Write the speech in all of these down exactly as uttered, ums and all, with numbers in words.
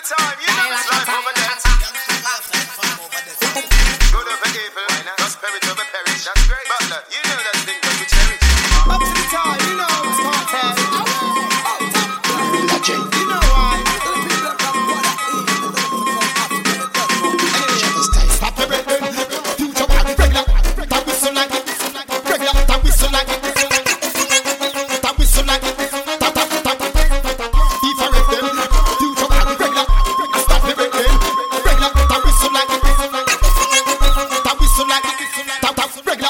time, you know it's life over there. Good of a people, just perish of a perish. That's great. Butler, you know that thing that we cherish. Up to the time, you know it's cartel. You know why? Stop the breathing. Future one, regular. That whistle like it. Regular, that whistle like it. That whistle like it. Tap, tap, tap. If I rip them, future one, regular. I stop the breathing. Regular, that whistle like it. That whistle like it. Tap, tap, regular.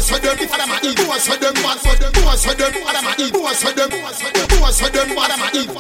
Who was for them, what am I eat?